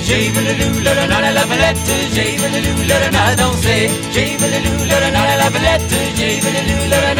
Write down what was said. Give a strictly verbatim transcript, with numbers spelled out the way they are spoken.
j'ai vu le loup, le renard à la valette, j'ai vu le loup, le renard danser, j'ai vu le loup, le renard à la valette, j'ai vu le loup, le renard